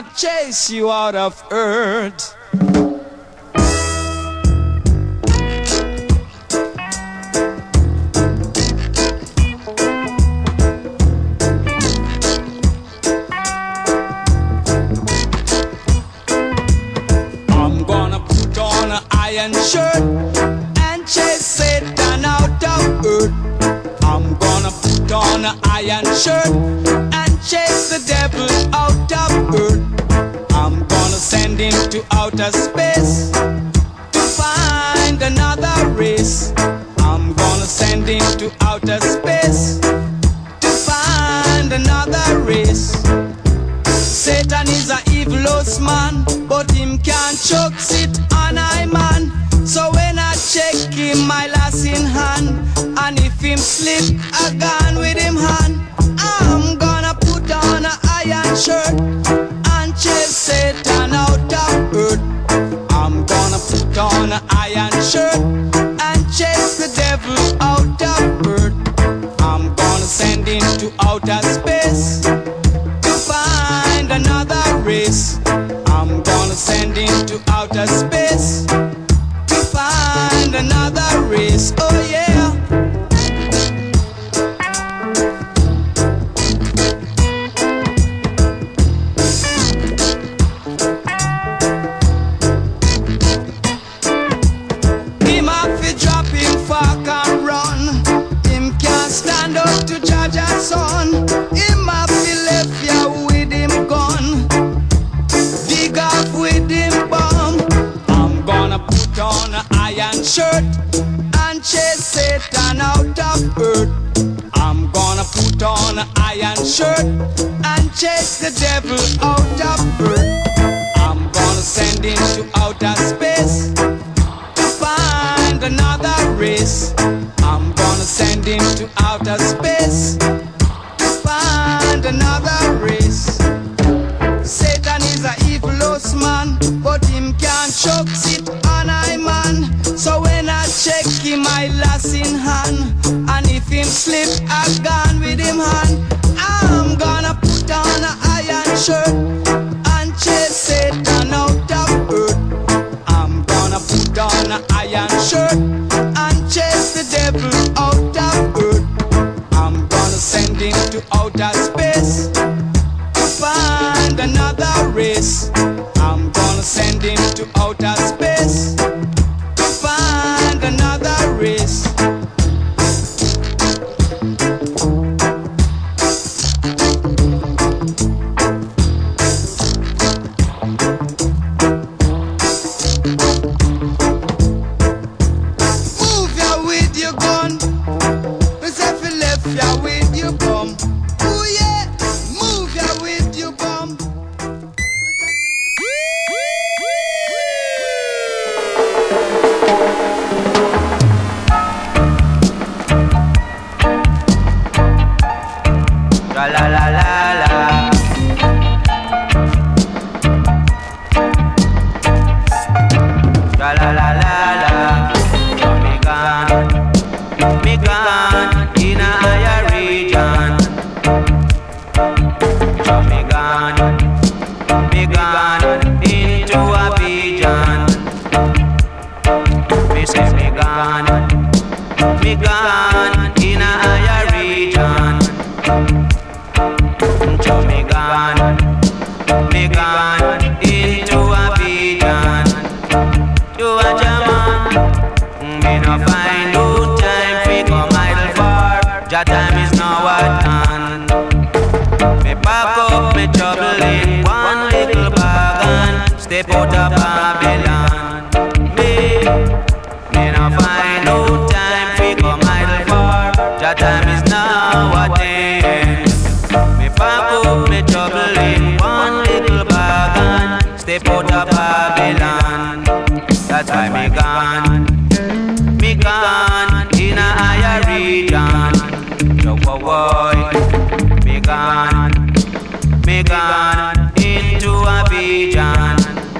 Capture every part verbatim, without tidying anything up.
gonna chase you out of earth. I'm gonna put on an iron shirt and chase Satan out of earth. I'm gonna put on an iron shirt and chase the devil out of earth. I'm gonna send him to outer space to find another race. I'm gonna send him to outer space to find another race. Satan is a evilous man, but him can't choke sit on I man. So when I check him, my lass in hand, and if him slip, I gone with him hand. I'm gonna put on an iron shirt and chase Satan out of earth. I'm gonna put on an iron shirt and chase the devil out of earth. I'm gonna send him to outer space to find another race. I'm gonna send him to outer space to find another race. Oh yeah. Him have to drop him fuck and run. Him can't stand up to judge a son. Him have to left ya with him gun, dig off with him bomb. I'm gonna put on an iron shirt and chase Satan out of earth. I'm gonna put on an iron shirt and chase the devil out of earth. I'm gonna send him to outer space to find another race. I'm gonna send him to outer space to find another race. Satan is a evilous man, but him can't choke sit on I man. So when I check him, I lass in hand, and if him slip, I gone with him hand. I'm gonna put on an iron shirt and chase Satan out of earth. I'm gonna put on an iron shirt and chase the devil out of earth. I'm gonna send him to outer space to find another race. I'm gonna send him to outer space to find another race. Move ya with your gun, cause if you left ya with your bum. Ooh yeah, move ya with your bum. La la la la la. La la la la la. So me gone, me gone in a higher region. So me gone, me gone into a vision. Me say me gone, me gone in a higher region. So me gone, me gone into a vision. To a German, me no find no time fi come idle far. Jah time is now at hand. Me pack up me trouble in one little bag and step out of Babylon. Me, me no find no time fi come idle far. Jah time is now at hand. Me pack up me trouble in one little bag and step out of Babylon. That's why me gone, me gone in a higher region. So boy, me gone, me gone into a vision.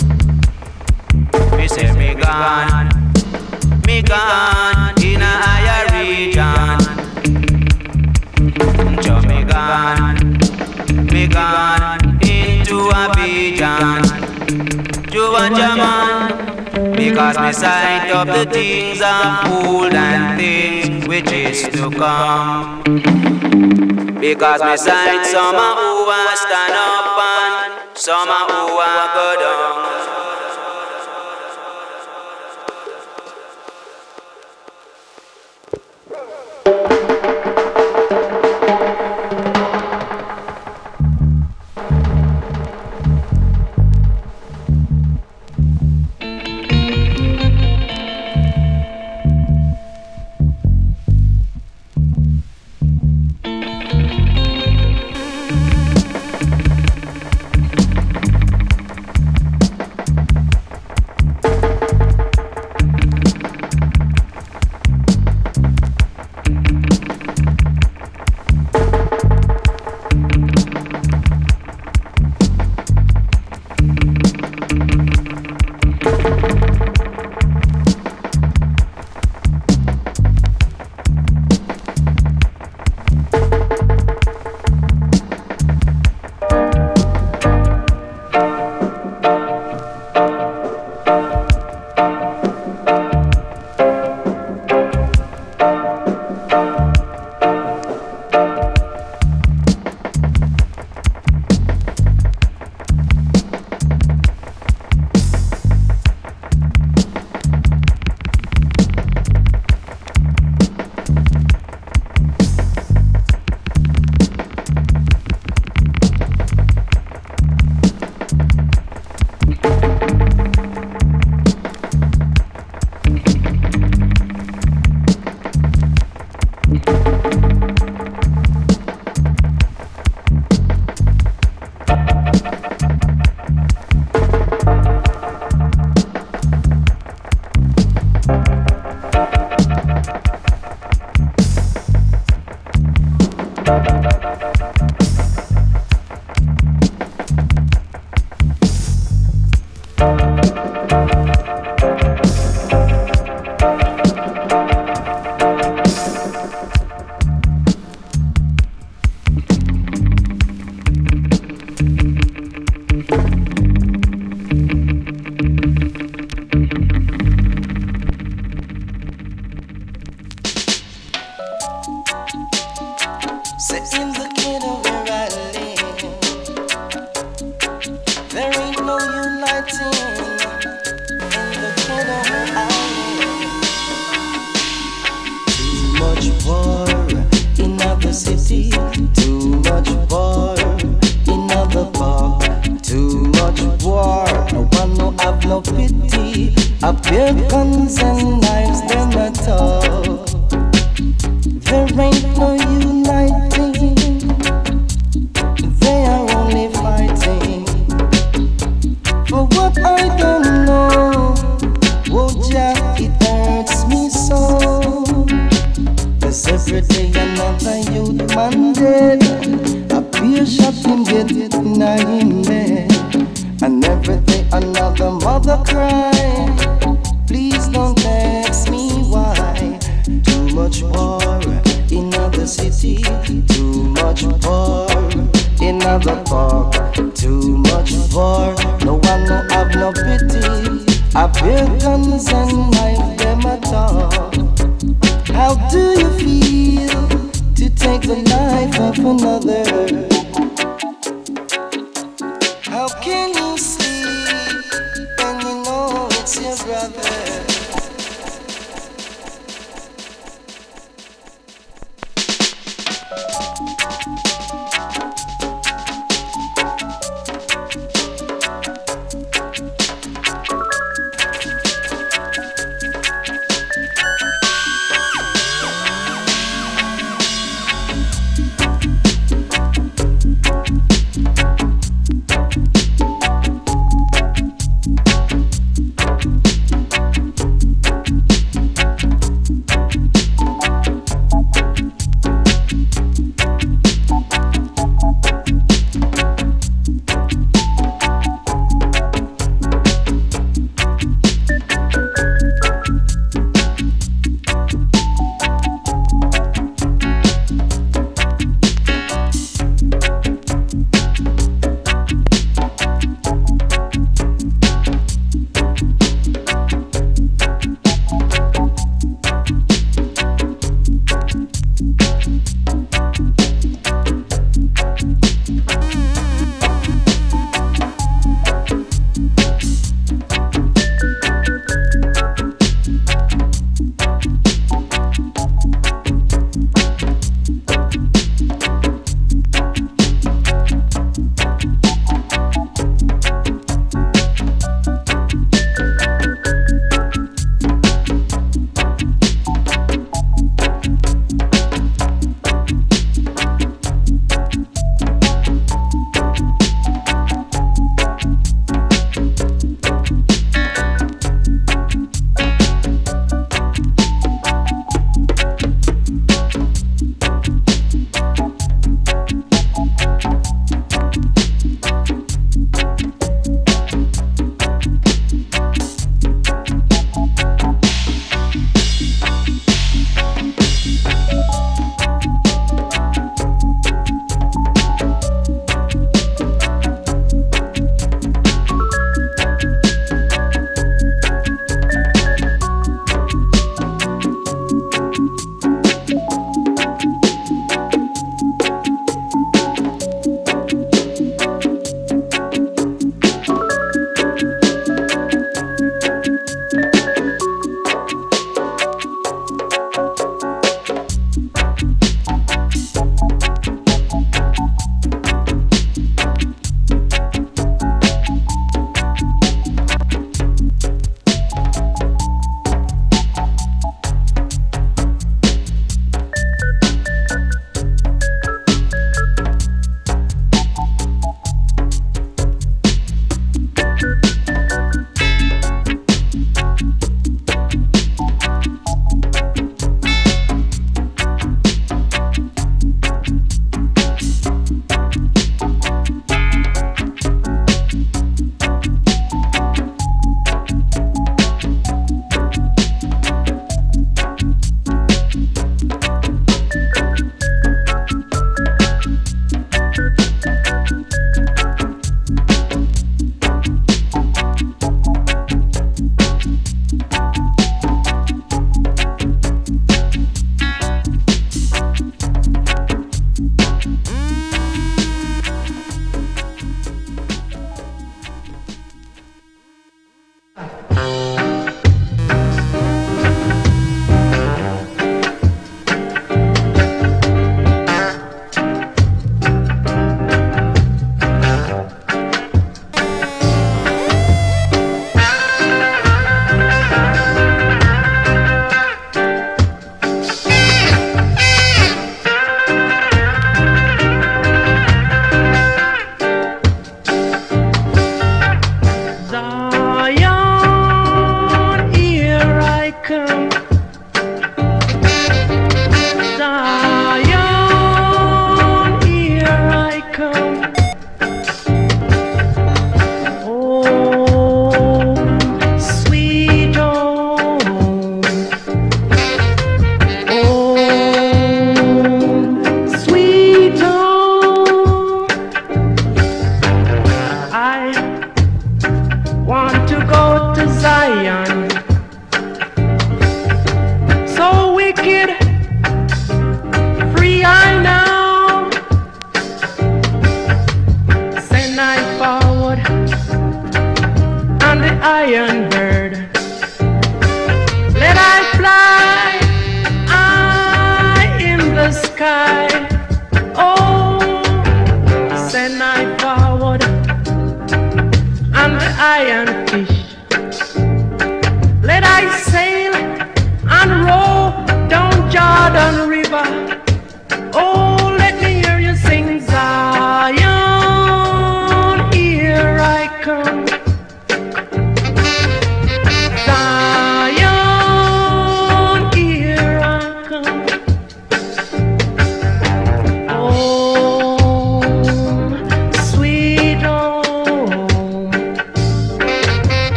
Me say me gone, me gone in a higher region. So me gone, me gone into into Abidjan, Juba Jaman. Because me sight of the things of old and things which is to come. Because me sight some who are stand up and some who are go down.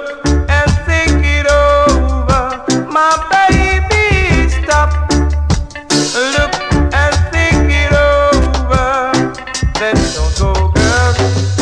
Look and think it over, my baby, stop. Look and think it over, then don't go, girl.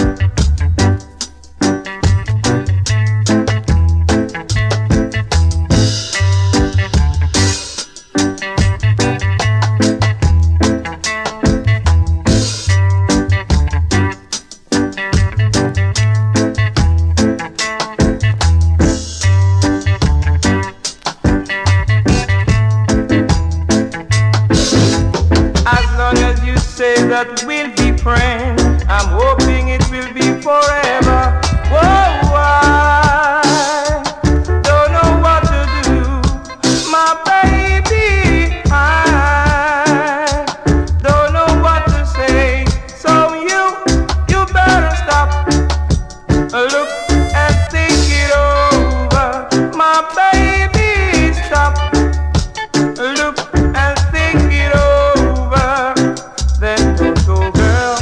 That we'll be friends. I'm hoping it will be forever. Whoa, I don't know what to do, my baby. I don't know what to say. So you, you better stop. Look and think it over, my baby. Stop. Look and think it over. Then don't go, girl.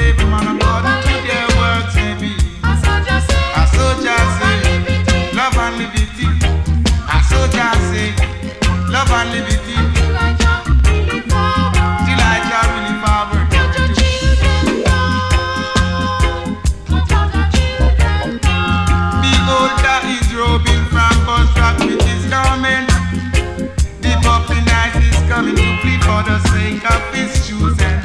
favor, man, according to their works, maybe. A soldier say, love and liberty. A soldier say, love and liberty. Till I shall really forward. Behold, that is robing from construct with his garment. The puppy night is coming to plead for the sake of his choosing.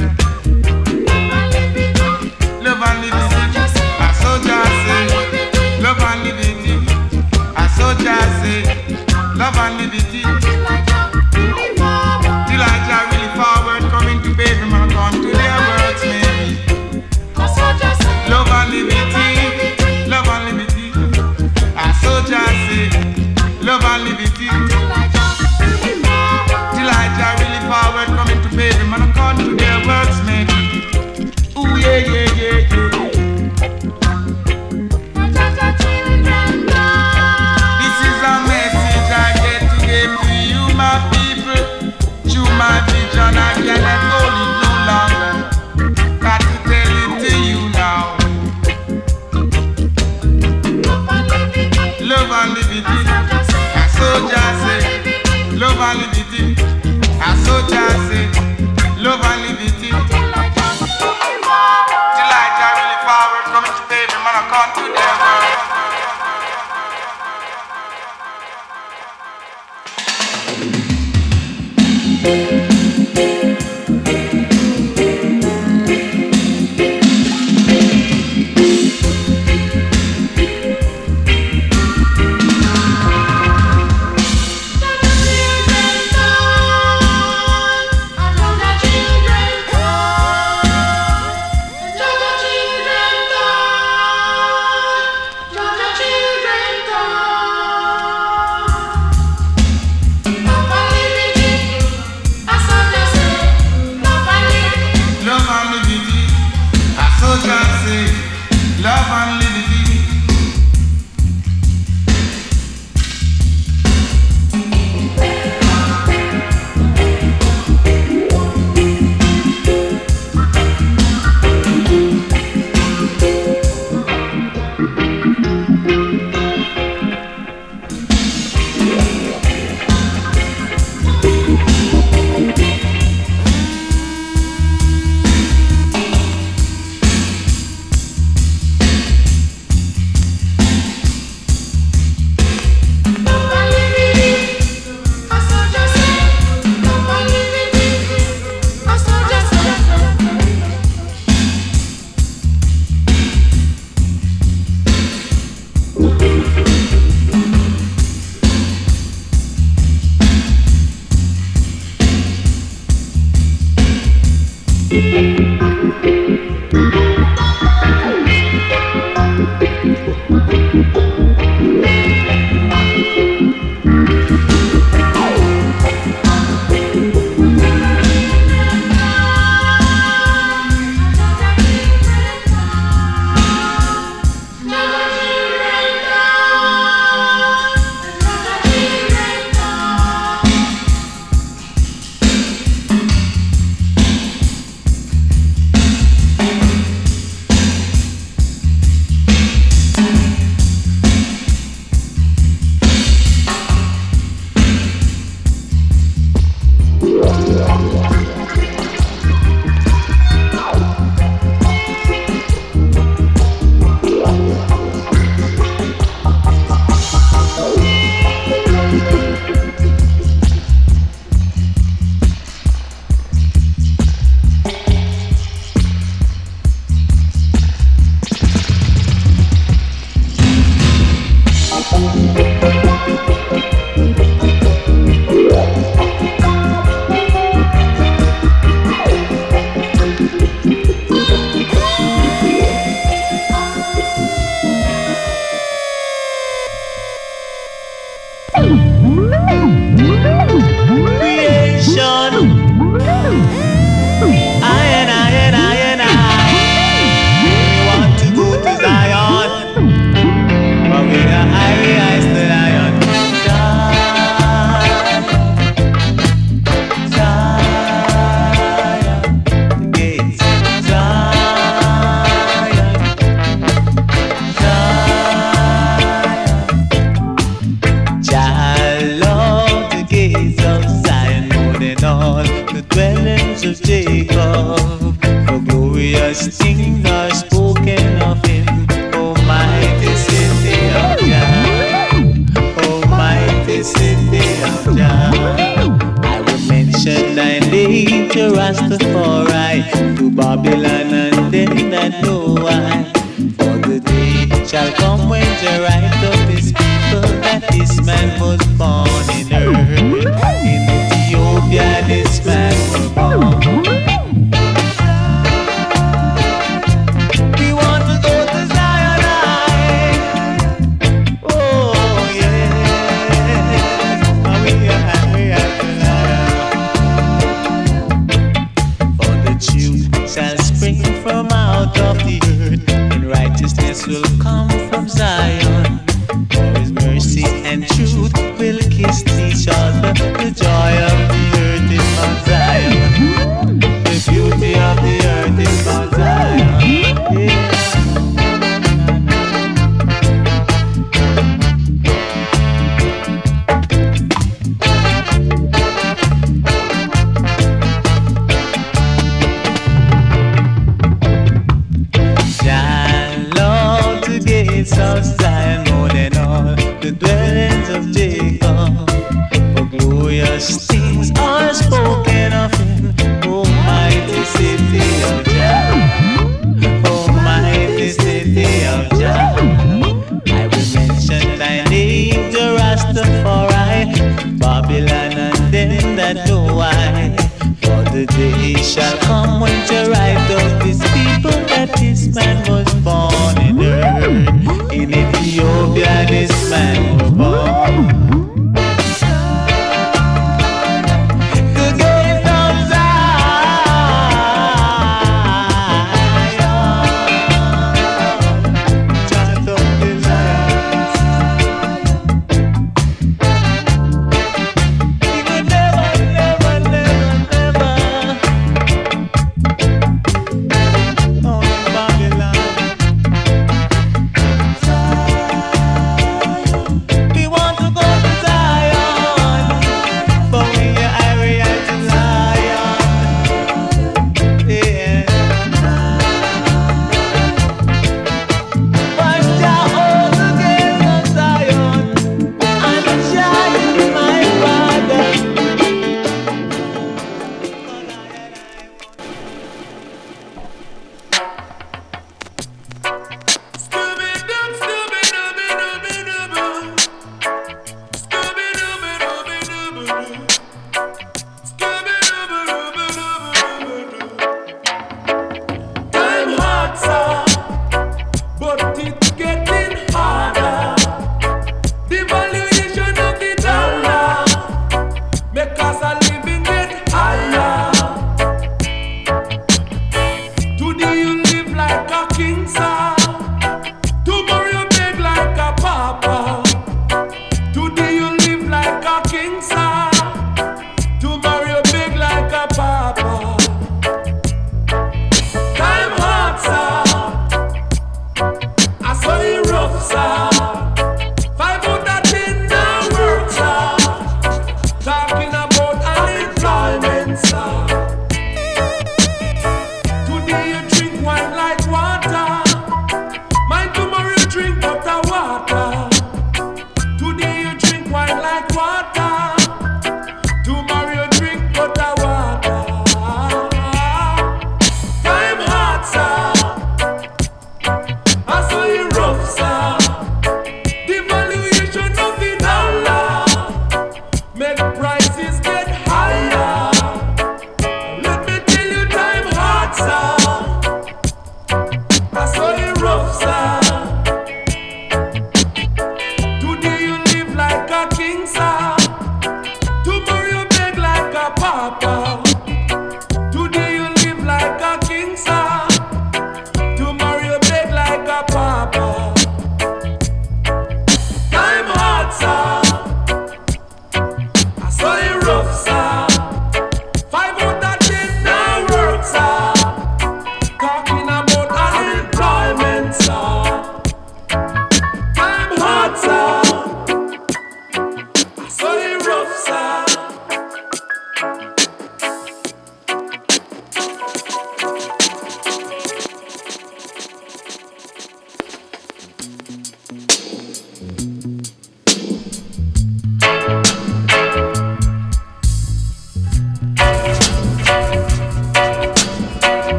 Love and liberty. A soldier say, love and liberty. A soldier say, love and liberty. Till I shall really forward, coming to pay them and come to their words, maybe. Love and liberty, love and liberty. A soldier say, love and liberty. Till I shall really forward, coming to pay them and come to their words, maybe. Ooh yeah yeah yeah yeah. This is a message I get to give to you, my people. Through my vision, I cannot hold it no longer. Got to tell it to you now. Love and liberty. A soldier say, love and liberty. A soldier say, love and liberty. Till I shall really forward, coming to pay them and I come to their world. glorious things are spoken of him. Almighty city of Jah, almighty city of Jah. I will mention thy name to Rastafari, to Babylon and them that know why. For the day shall come when the right of his people, that this man was born in earth. In Ethiopia this man was born. We want to go to Zion. Oh yeah, we are, we are to Zion. For the truth shall spring from out of the earth, and righteousness will come from Zion. For his mercy and truth will kiss each other. The joy of the earth is Mount Zion. The beauty of the earth is Mount Zion. Yeah. Jah love to give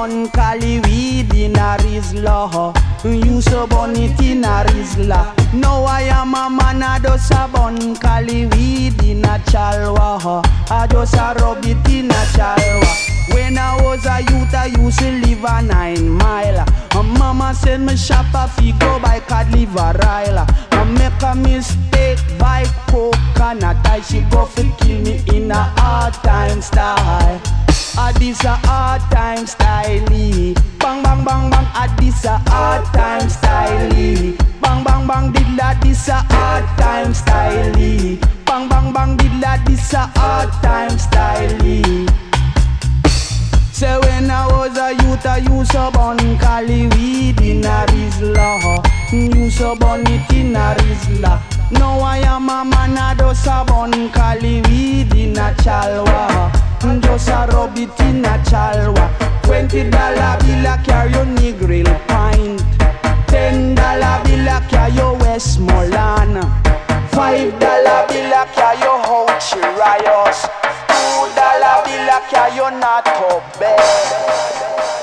bun Cali weed in a Rizla. You so bun it in a Rizla. Now I am a man I just a bun Cali weed in a Chalwa. I just a rub it in a Chalwa. When I was a youth I used to live a nine mile. And mama said me shop a fi go by cod liver oil. I make a mistake by coconut. I she go fi kill me in a hard time style. Ah, this a hard time style. Bang bang bang bang. Ah, this a hard time style. Bang bang bang. Dilla this a hard time style. Bang bang bang. Dilla this a hard time style. Say when I was a youth I used to bun Cali weed in a Rizla. Used to bun it in a Rizla. Now I am a man I just a bun Cali weed in a Chalwa. Just a rub it in a Chalwa. Twenty dollar bill a carry your Negril pint. Ten dollar bill a carry your Westmoreland. Five dollar bill a carry your Houchi Rios. Two dollar bill a carry your Nato Bay.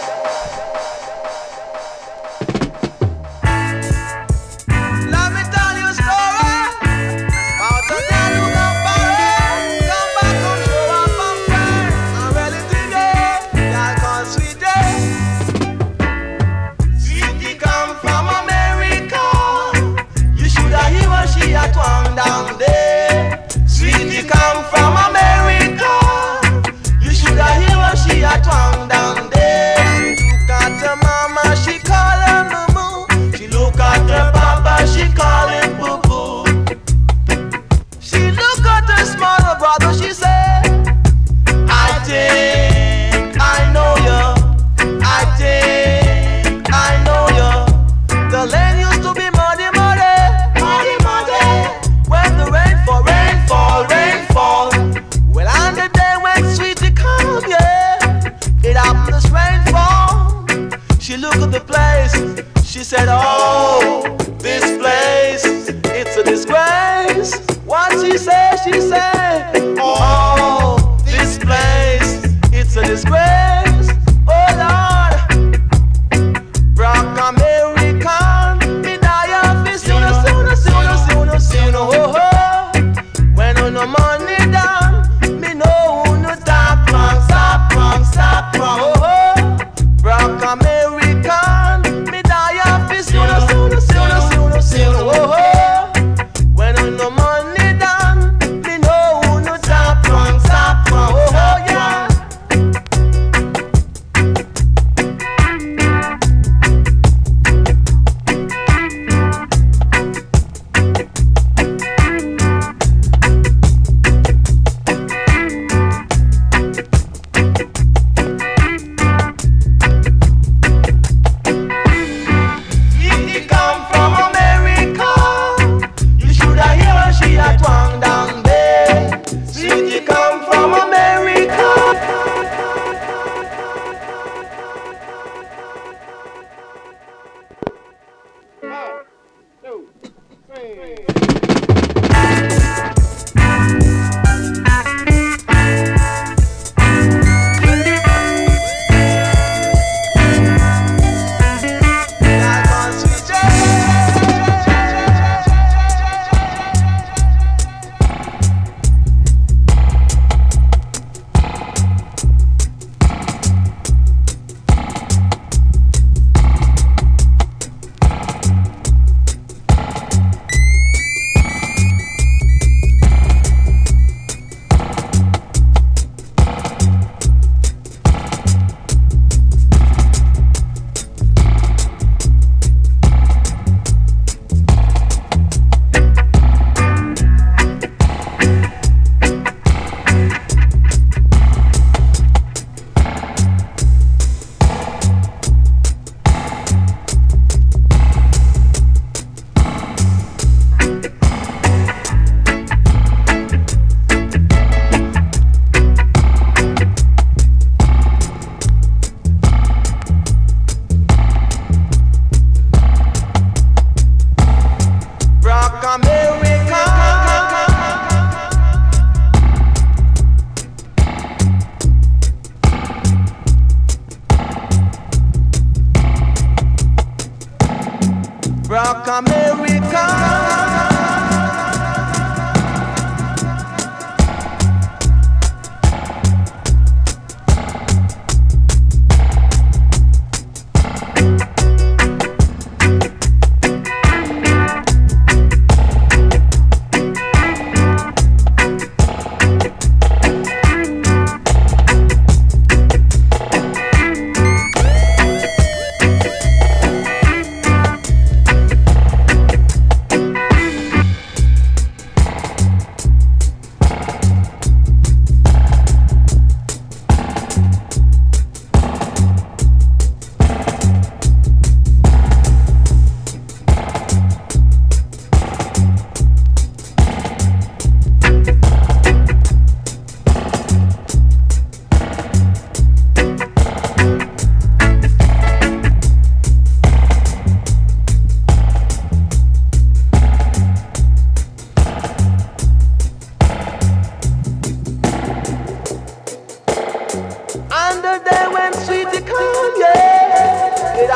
She said, oh, this place, it's a disgrace. What she said, she said, oh, this place, it's a disgrace. Oh Lord, Black American, me die of this sooner, sooner, sooner, sooner, sooner. Oh, oh. When no money down, me know who no tap wrong, stop wrong, stop wrong. Oh, oh. Black American. Sooner,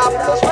diablos